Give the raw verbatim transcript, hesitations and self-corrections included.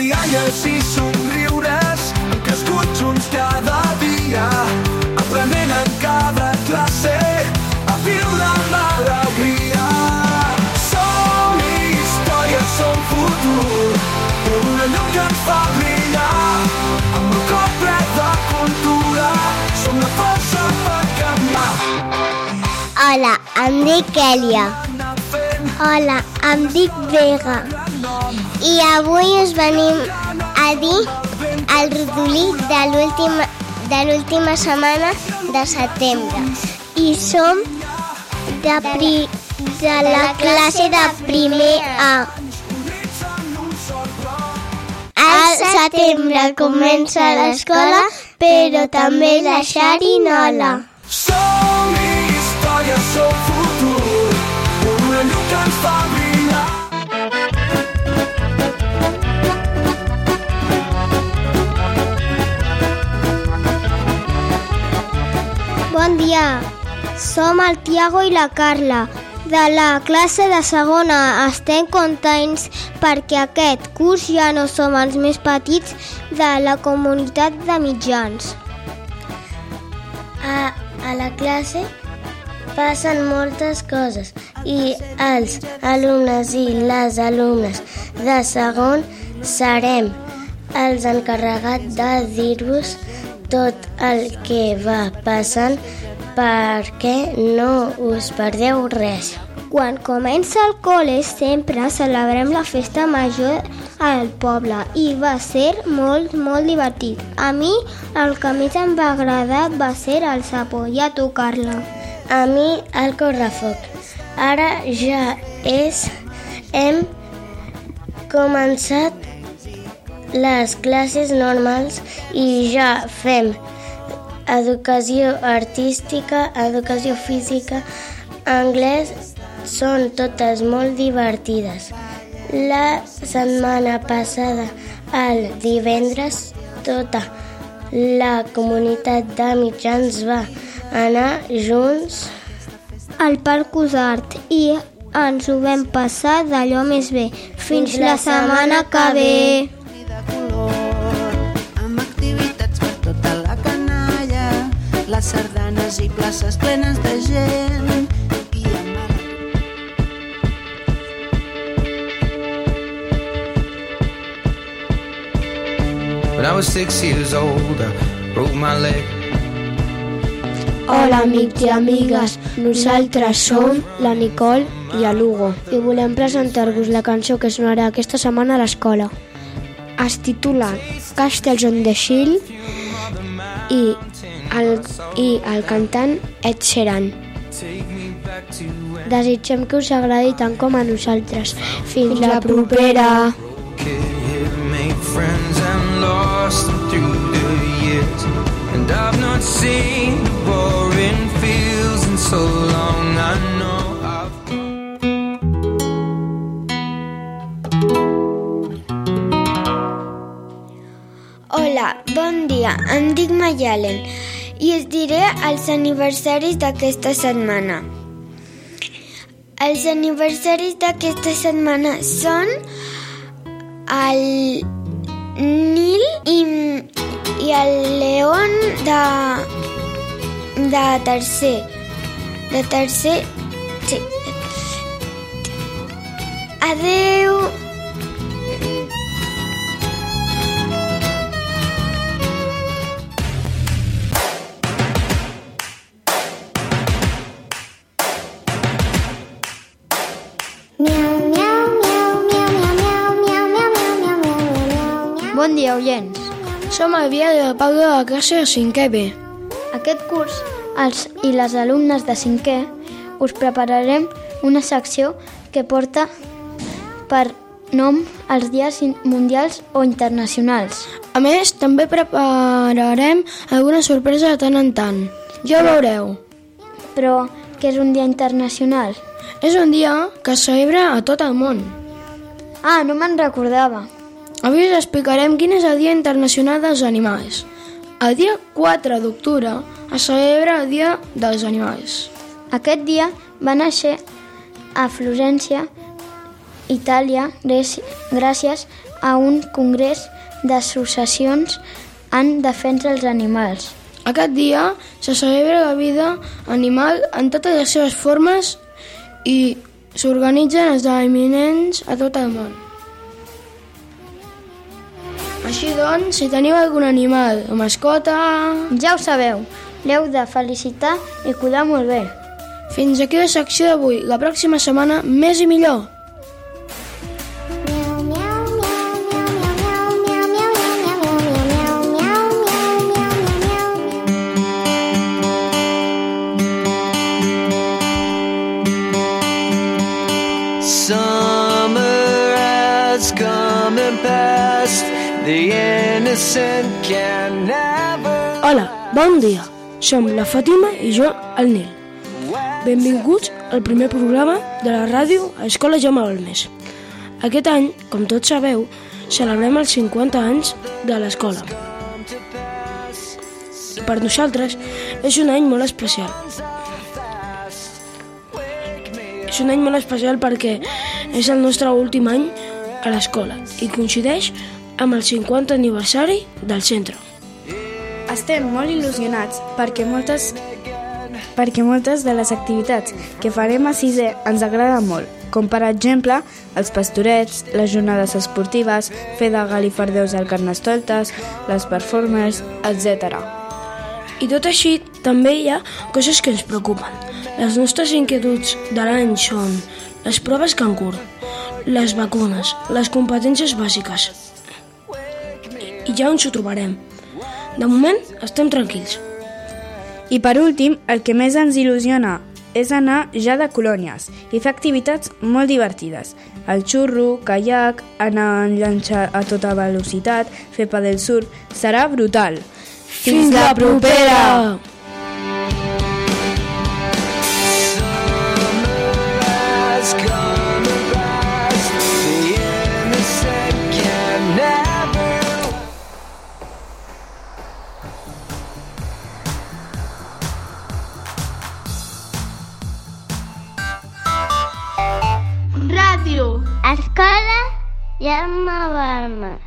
rialles i somriures, hem crescut junts cada dia, aprenent en cada classe a viure amb alegria. Som històries, som futur, una llum que ens fa brillar, amb el cor ple de cultura, som la força per canviar. Hola, em dic Kèlia. Hola, em dic Vega. I avui us venim a dir el rodolí de l'última de l'última setmana de setembre. I som de, pri, de la classe de primer A. Al setembre comença l'escola, però també la xerinola. Som històries, som futur, una llum que ens fa brillar. Bon dia, som el Tiago i la Carla. De la classe de segona estem contents perquè aquest curs ja no som els més petits de la comunitat de mitjans. A, a la classe passen moltes coses i els alumnes i les alumnes de segon serem els encarregats de dir-vos tot el que va passant perquè no us perdeu res. Quan comença el col·le sempre celebrem la festa major al poble i va ser molt, molt divertit. A mi el que més em va agradar va ser el sapo, i a tu, Carla? A mi el correfoc. Ara ja és... hem començat les classes normals i ja fem educació artística, educació física, anglès, són totes molt divertides. La setmana passada, el divendres, tota la comunitat de mitjans va anar junts al Parc Usart i ens ho vam passar d'allò més bé. Fins la setmana que ve! Les sardanes i places plenes de gent. When I was six years old, I broke my leg. Hola, amics i amigues. Nosaltres som la Nicole i el Hugo i volem presentar-vos la cançó que sonarà aquesta setmana a l'escola. Es titula Castles on the Hill i el, i el cantant Ed Sheeran. Desitgem que us agradi tant com a nosaltres. Fins la propera! And I've not seen the boring fields in so long. I know I've... Hola, bon dia, em dic Mayalen i us diré els aniversaris d'aquesta setmana. Els aniversaris d'aquesta setmana són el Nil i, i el León de, de tercer. De tercer... Sí. Adeu! Bon dia, oients. Som el Biel i el Pau de la classe de cinquè B. Aquest curs, els i les alumnes de cinquè, us prepararem una secció que porta per nom els dies mundials o internacionals. A més, també prepararem alguna sorpresa de tant en tant. Ja ho veureu. Però què és un dia internacional? És un dia que es celebra a tot el món. Ah, no me'n recordava. Avui us explicarem quin és el Dia Internacional dels Animals. El dia quatre d'octubre es celebra el Dia dels Animals. Aquest dia va néixer a Florència, Itàlia, gràcies a un congrés d'associacions en defensa dels animals. Aquest dia se celebra la vida animal en totes les seves formes i s'organitzen esdeveniments a tot el món. Així doncs, si teniu algun animal o mascota... Ja ho sabeu, l'heu de felicitar i cuidar molt bé. Fins aquí la secció d'avui. La pròxima setmana, més i millor. Summer has come and passed. The innocent can never... Hola, bon dia. Som la Fàtima i jo, el Nil. Benvinguts al primer programa de la ràdio a l'Escola Jaume Balmes. Aquest any, com tots sabeu, celebrem els cinquanta anys de l'escola. Per nosaltres és un any molt especial. És un any molt especial perquè és el nostre últim any a l'escola i coincideix amb el cinquanta aniversari del centre. Estem molt il·lusionats perquè moltes, perquè moltes de les activitats que farem a sisè ens agraden molt, com per exemple els pastorets, les jornades esportives, fer de galifardeus al Carnestoltes, les performers, etcètera. I tot així també hi ha coses que ens preocupen. Les nostres inquietuds de l'any són les proves Cangur, les vacunes, les competències bàsiques. I ja ens ho trobarem. De moment estem tranquils. I per últim, el que més ens il·lusiona és anar ja de colònies i fer activitats molt divertides. El xurro, caiac, anar en llanxa a tota velocitat, fer padel surf, serà brutal. Fins la propera! Escola Jaume Balmes.